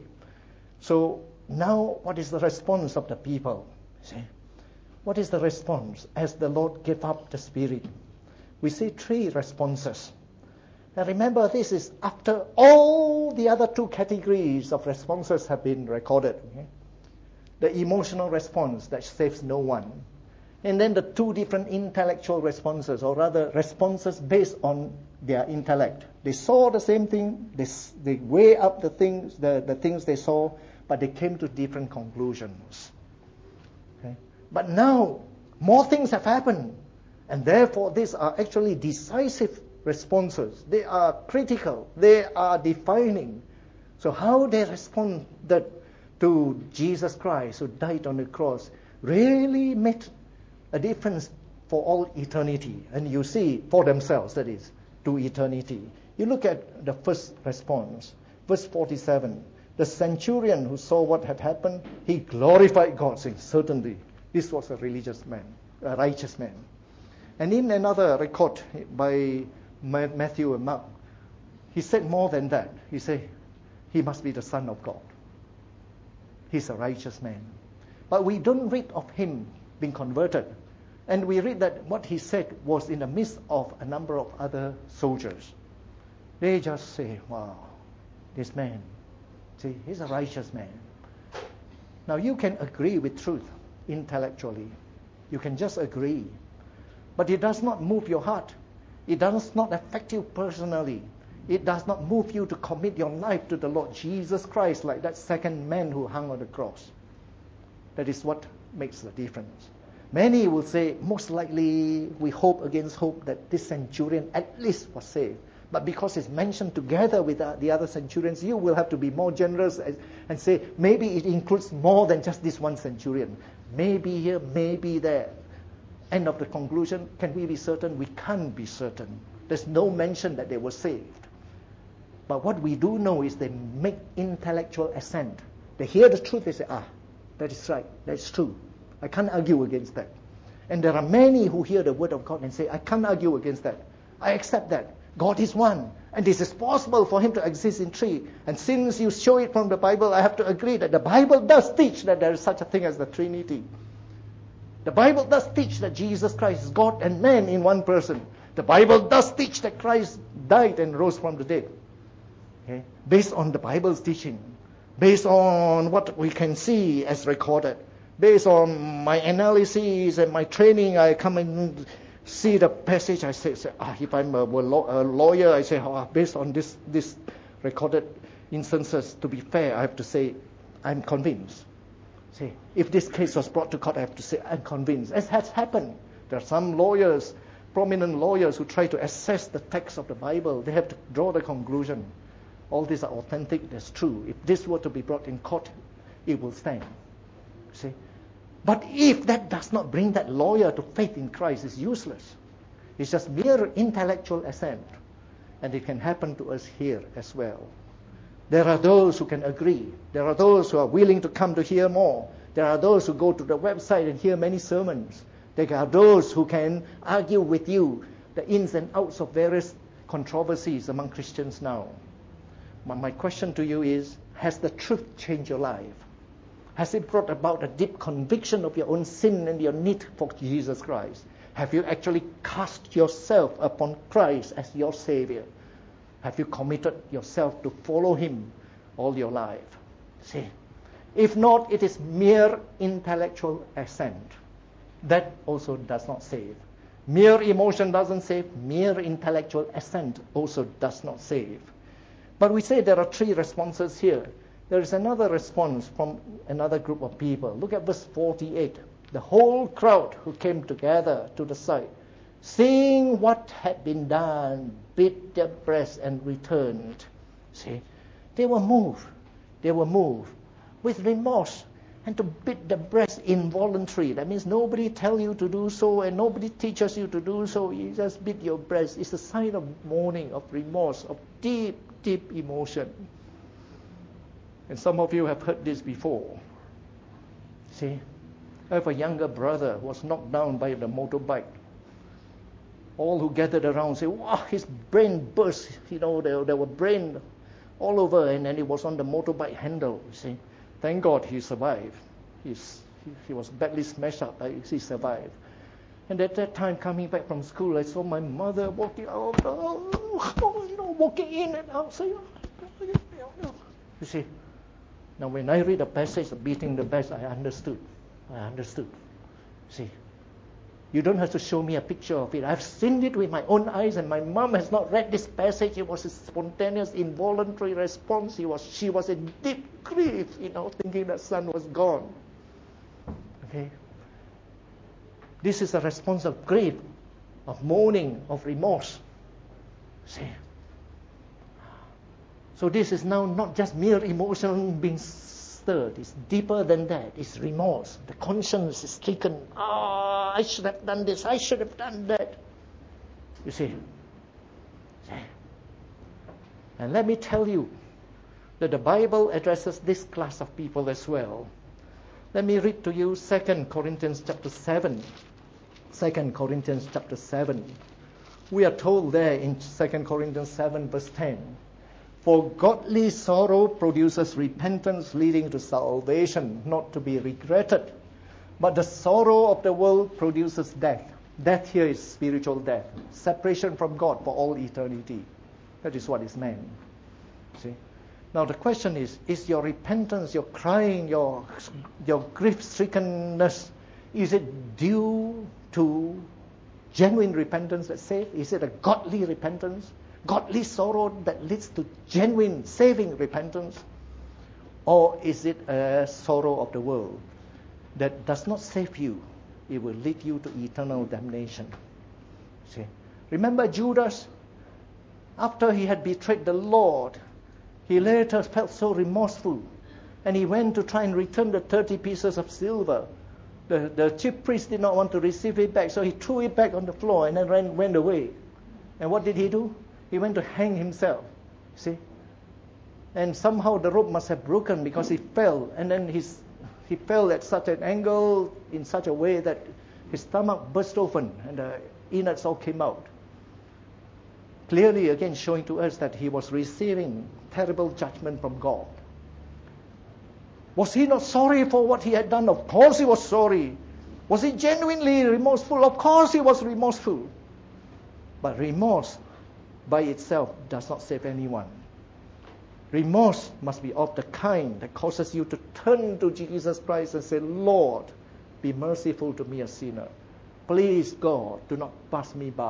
So now what is the response of the people? See? What is the response as the Lord gave up the Spirit? We see three responses. Now remember, this is after all the other two categories of responses have been recorded. Okay? The emotional response that saves no one. And then the two different intellectual responses, or rather responses based on their intellect. They saw the same thing, they weigh up the things they saw, but they came to different conclusions. Okay? But now, more things have happened, and therefore these are actually decisive responses. They are critical, they are defining. So how they responded to Jesus Christ, who died on the cross, really made a difference for all eternity. And you see for themselves, that is, to eternity. You look at the first response, verse 47. The centurion who saw what had happened, he glorified God, saying, certainly, this was a religious man, a righteous man. And in another record by Matthew and Mark, he said more than that. He said, he must be the Son of God. He's a righteous man. But we don't read of him being converted. And we read that what he said was in the midst of a number of other soldiers. They just say, wow, this man. See, he's a righteous man. Now you can agree with truth intellectually. You can just agree. But it does not move your heart. It does not affect you personally. It does not move you to commit your life to the Lord Jesus Christ like that second man who hung on the cross. That is what makes the difference. Many will say, most likely we hope against hope that this centurion at least was saved. But because it's mentioned together with the other centurions, you will have to be more generous and say, maybe it includes more than just this one centurion. Maybe here, maybe there. End of the conclusion. Can we be certain? We can't be certain. There's no mention that they were saved. But what we do know is they make intellectual assent. They hear the truth, they say, that is right, that's true. I can't argue against that. And there are many who hear the word of God and say, I can't argue against that. I accept that. God is one. And this is possible for him to exist in three. And since you show it from the Bible, I have to agree that the Bible does teach that there is such a thing as the Trinity. The Bible does teach that Jesus Christ is God and man in one person. The Bible does teach that Christ died and rose from the dead. Okay? Based on the Bible's teaching. Based on what we can see as recorded. Based on my analysis and my training, I come and see the passage. I say if I'm a lawyer, I say, based on this recorded instances, to be fair, I have to say, I'm convinced. See, if this case was brought to court, I have to say, I'm convinced. As has happened. There are some lawyers, prominent lawyers, who try to assess the text of the Bible. They have to draw the conclusion. All these are authentic, that's true. If this were to be brought in court, it will stand. See? But if that does not bring that lawyer to faith in Christ, it's useless. It's just mere intellectual assent. And it can happen to us here as well. There are those who can agree. There are those who are willing to come to hear more. There are those who go to the website and hear many sermons. There are those who can argue with you the ins and outs of various controversies among Christians now. My question to you is, has the truth changed your life? Has it brought about a deep conviction of your own sin and your need for Jesus Christ? Have you actually cast yourself upon Christ as your Savior? Have you committed yourself to follow him all your life? See, if not, it is mere intellectual assent. That also does not save. Mere emotion doesn't save. Mere intellectual assent also does not save. But we say there are three responses here. There is another response from another group of people. Look at verse 48. The whole crowd who came together to the side, seeing what had been done, beat their breasts and returned. See, they were moved. They were moved with remorse. And to beat the breast involuntary. That means nobody tell you to do so and nobody teaches you to do so. You just beat your breast. It's a sign of mourning, of remorse, of deep, deep emotion. And some of you have heard this before. See, I have a younger brother who was knocked down by the motorbike. All who gathered around say, wow, his brain burst. You know, there were brain all over, and then it was on the motorbike handle. You see, thank God he survived. He was badly smashed up, but he survived. And at that time, coming back from school, I saw my mother walking out, walking in and out. Saying, you see, now when I read the passage of beating the breast, I understood. See, you don't have to show me a picture of it. I've seen it with my own eyes, and my mom has not read this passage. It was a spontaneous, involuntary response. She was in deep grief, thinking that son was gone. Okay? This is a response of grief, of mourning, of remorse. See? So this is now not just mere emotion being stirred. It's deeper than that. It's remorse. The conscience is stricken. I should have done this. I should have done that. You see? And let me tell you that the Bible addresses this class of people as well. Let me read to you 2 Corinthians chapter 7. 2 Corinthians chapter 7. We are told there in 2 Corinthians 7 verse 10, for godly sorrow produces repentance leading to salvation, not to be regretted. But the sorrow of the world produces death. Death here is spiritual death. Separation from God for all eternity. That is what is meant. See? Now the question is your repentance, your crying, your grief-strickenness, is it due to genuine repentance that saves? Is it a godly repentance? Godly sorrow that leads to genuine saving repentance? Or is it a sorrow of the world that does not save you? It will lead you to eternal damnation. See? Remember Judas? After he had betrayed the Lord, he later felt so remorseful, and he went to try and return the 30 pieces of silver. The chief priest did not want to receive it back, so he threw it back on the floor and then went away. And what did he do? He went to hang himself. See? And somehow the rope must have broken because he fell, and then he fell at such an angle, in such a way that his stomach burst open and the innards all came out. Clearly, again, showing to us that he was receiving terrible judgment from God. Was he not sorry for what he had done? Of course he was sorry. Was he genuinely remorseful? Of course he was remorseful. But remorse by itself does not save anyone. Remorse must be of the kind that causes you to turn to Jesus Christ and say, Lord, be merciful to me, a sinner. Please, God, do not pass me by.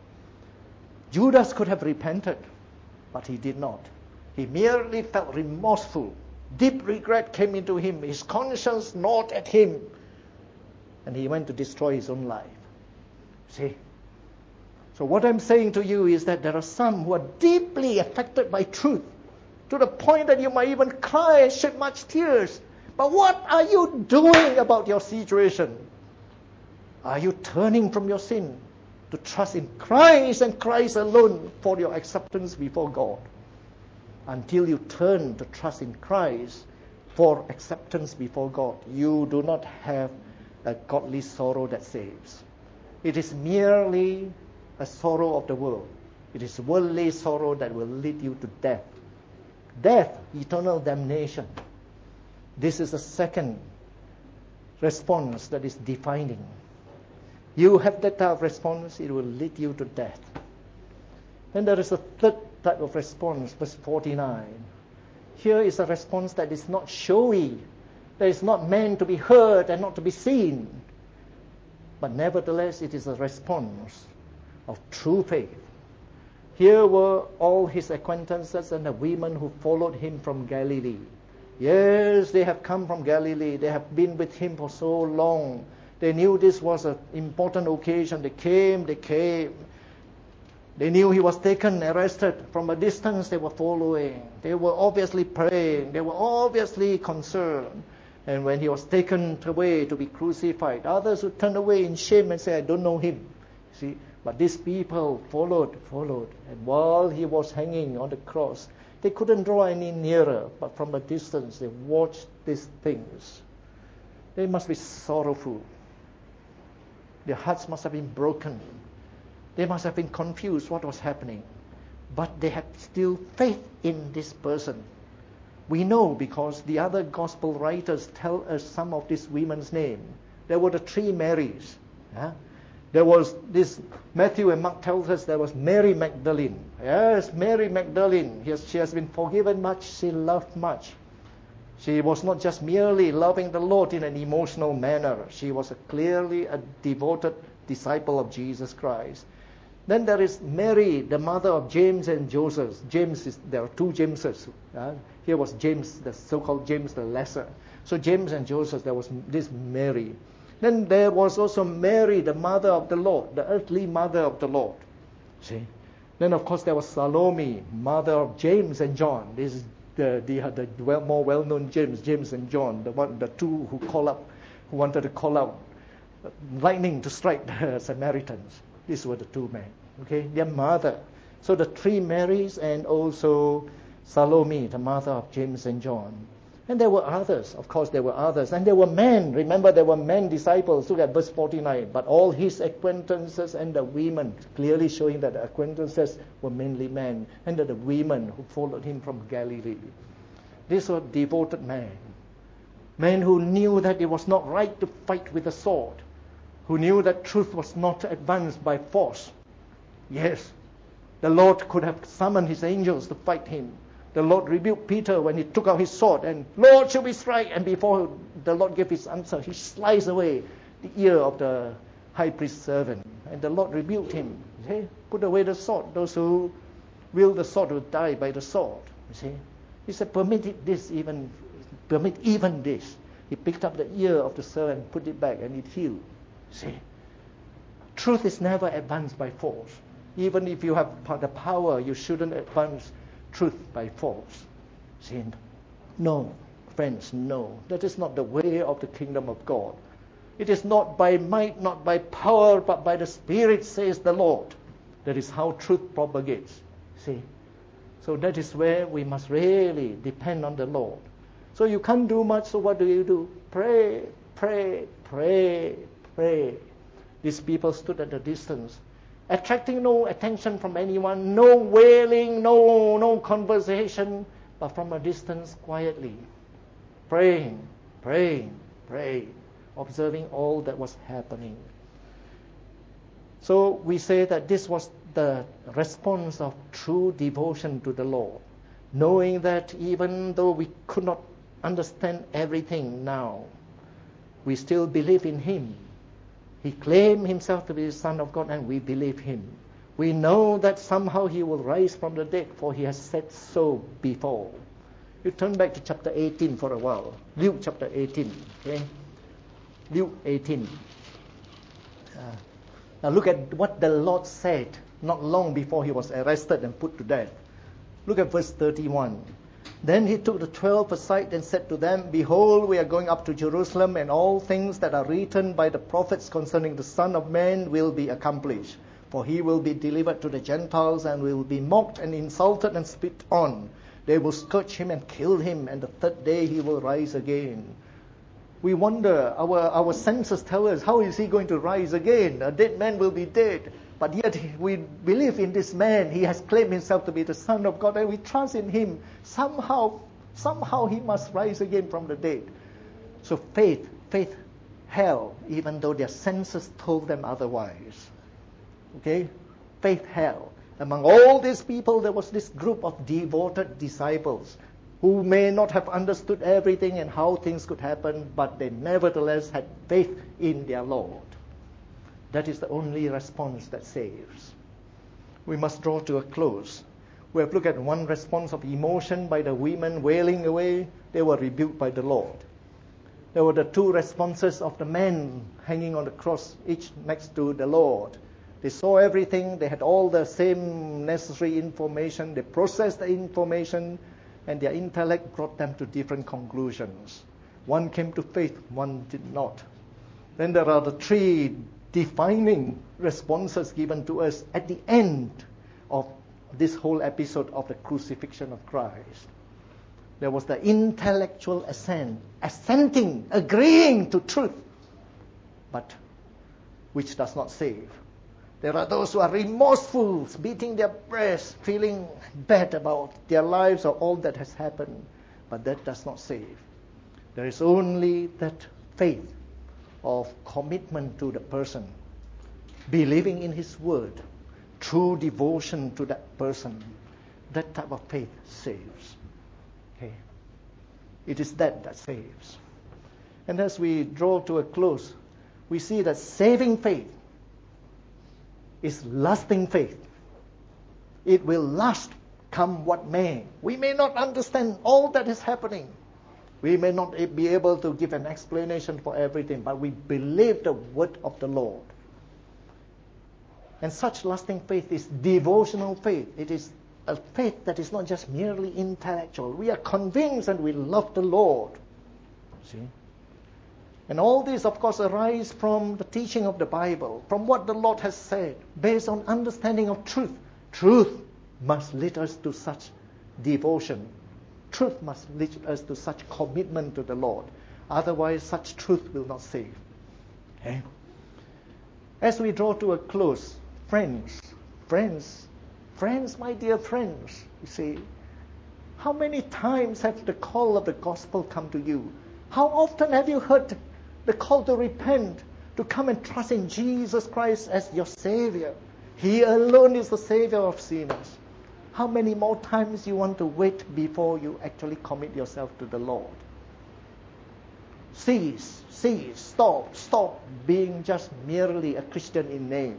Judas could have repented, but he did not. He merely felt remorseful. Deep regret came into him. His conscience gnawed at him. And he went to destroy his own life. See? So what I'm saying to you is that there are some who are deeply affected by truth, to the point that you might even cry and shed much tears. But what are you doing about your situation? Are you turning from your sin to trust in Christ and Christ alone for your acceptance before God? Until you turn to trust in Christ for acceptance before God, you do not have a godly sorrow that saves. It is merely a sorrow of the world. It is worldly sorrow that will lead you to death. Death, eternal damnation. This is the second response that is defining. You have that type of response, it will lead you to death. Then there is a third type of response, verse 49. Here is a response that is not showy, that is not meant to be heard and not to be seen. But nevertheless, it is a response of true faith. Here were all his acquaintances and the women who followed him from Galilee. Yes, they have come from Galilee. They have been with him for so long. They knew this was an important occasion. They came. They knew he was taken, arrested. From a distance, they were following. They were obviously praying. They were obviously concerned. And when he was taken away to be crucified, others would turn away in shame and say, I don't know him. See? But these people followed. And while he was hanging on the cross, they couldn't draw any nearer. But from a distance, they watched these things. They must be sorrowful. Their hearts must have been broken. They must have been confused what was happening. But they had still faith in this person. We know because the other gospel writers tell us some of these women's names. There were the 3 Marys. There was this, Matthew and Mark tells us there was Mary Magdalene. Yes, Mary Magdalene. She has been forgiven much. She loved much. She was not just merely loving the Lord in an emotional manner. She was clearly a devoted disciple of Jesus Christ. Then there is Mary, the mother of James and Joseph. There are 2 Jameses. Here was James, the so-called James the Lesser. So James and Joseph, there was this Mary. Then there was also Mary, the mother of the Lord, the earthly mother of the Lord. See? Then of course there was Salome, mother of James and John. This is the more well-known James and John, the 2 who wanted to call out lightning to strike the Samaritans. These were the 2 men. Okay, their mother. So the 3 Marys and also Salome, the mother of James and John. And there were others. Of course, there were others. And there were men. Remember, there were men disciples. Look at verse 49. But all his acquaintances and the women, clearly showing that the acquaintances were mainly men, and that the women who followed him from Galilee. These were devoted men. Men who knew that it was not right to fight with a sword. Who knew that truth was not advanced by force. Yes, the Lord could have summoned his angels to fight him. The Lord rebuked Peter when he took out his sword and, Lord, should we strike? And before the Lord gave his answer, he sliced away the ear of the high priest's servant. And the Lord rebuked him. See? Put away the sword. Those who wield the sword will die by the sword. You see? He said, permit even this. He picked up the ear of the servant, put it back, and it healed. See? Truth is never advanced by force. Even if you have the power, you shouldn't advance truth by force. See? No, friends, no. That is not the way of the kingdom of God. It is not by might, not by power, but by the Spirit, says the Lord. That is how truth propagates. See? So that is where we must really depend on the Lord. So you can't do much, so what do? Pray, pray, pray, pray. These people stood at a distance, attracting no attention from anyone, no wailing, no conversation, but from a distance quietly, praying, observing all that was happening. So we say that this was the response of true devotion to the Lord, knowing that even though we could not understand everything now, we still believe in Him. He claimed Himself to be the Son of God, and we believe Him. We know that somehow He will rise from the dead, for He has said so before. You turn back to chapter 18 for a while. Luke chapter 18. Okay? Luke 18. Now look at what the Lord said not long before He was arrested and put to death. Look at verse 31. Then He took the 12 aside and said to them, Behold, we are going up to Jerusalem, and all things that are written by the prophets concerning the Son of Man will be accomplished. For He will be delivered to the Gentiles, and will be mocked and insulted and spit on. They will scourge Him and kill Him, and the third day He will rise again. We wonder, our senses tell us, how is He going to rise again? A dead man will be dead. But yet we believe in this man. He has claimed Himself to be the Son of God, and we trust in Him. Somehow He must rise again from the dead. So faith held, even though their senses told them otherwise. Okay? Faith held. Among all these people, there was this group of devoted disciples who may not have understood everything and how things could happen, but they nevertheless had faith in their Lord. That is the only response that saves. We must draw to a close. We have looked at one response of emotion by the women wailing away. They were rebuked by the Lord. There were the two responses of the men hanging on the cross, each next to the Lord. They saw everything. They had all the same necessary information. They processed the information, and their intellect brought them to different conclusions. One came to faith, one did not. Then there are the three defining responses given to us at the end of this whole episode of the crucifixion of Christ. There was the intellectual assenting, agreeing to truth, but which does not save. There are those who are remorseful, beating their breasts, feeling bad about their lives or all that has happened, but that does not save. There is only that faith of commitment to the person, believing in His word, true devotion to that person. That type of faith saves. Okay? It is that saves. And as we draw to a close, we see that saving faith is lasting faith. It will last, come what may. We may not understand all that is happening. We may not be able to give an explanation for everything, but we believe the word of the Lord. And such lasting faith is devotional faith. It is a faith that is not just merely intellectual. We are convinced and we love the Lord. See? And all this, of course, arise from the teaching of the Bible, from what the Lord has said, based on understanding of truth. Truth must lead us to such devotion. Truth must lead us to such commitment to the Lord. Otherwise, such truth will not save. Okay? As we draw to a close, friends, my dear friends, you see, how many times have the call of the gospel come to you? How often have you heard the call to repent, to come and trust in Jesus Christ as your Savior? He alone is the Savior of sinners. How many more times you want to wait before you actually commit yourself to the Lord? Cease, stop being just merely a Christian in name.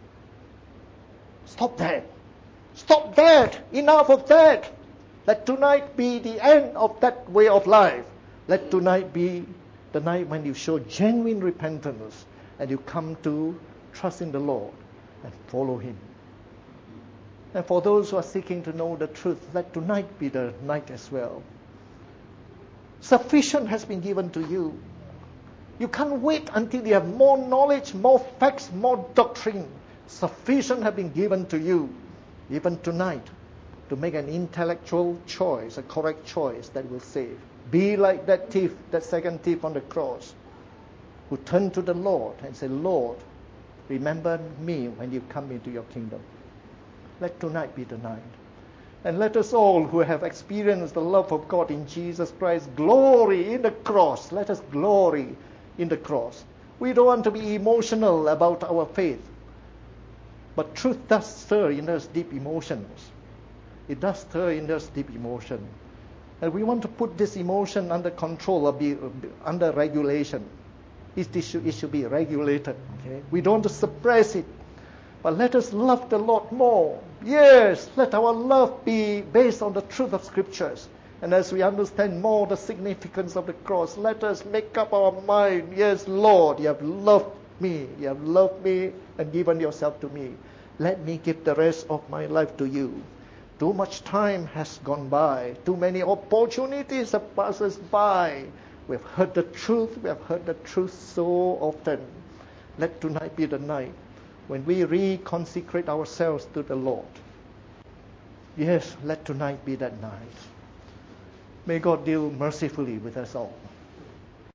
Stop that, enough of that. Let tonight be the end of that way of life. Let tonight be the night when you show genuine repentance and you come to trust in the Lord and follow Him. And for those who are seeking to know the truth, let tonight be the night as well. Sufficient has been given to you. You can't wait until you have more knowledge, more facts, more doctrine. Sufficient has been given to you, even tonight, to make an intellectual choice, a correct choice that will save. Be like that thief, that second thief on the cross, who turned to the Lord and said, Lord, remember me when you come into your kingdom. Let tonight be the night. And let us all who have experienced the love of God in Jesus Christ glory in the cross. Let us glory in the cross. We don't want to be emotional about our faith. But truth does stir in us deep emotions. It does stir in us deep emotion. And we want to put this emotion under control or be under regulation. It should be regulated. Okay? We don't want to suppress it. But let us love the Lord more. Yes, let our love be based on the truth of Scriptures. And as we understand more the significance of the cross, let us make up our mind. Yes, Lord, you have loved me. You have loved me and given yourself to me. Let me give the rest of my life to you. Too much time has gone by. Too many opportunities have passed us by. We have heard the truth. We have heard the truth so often. Let tonight be the night when we reconsecrate ourselves to the Lord. Yes, let tonight be that night. May God deal mercifully with us all.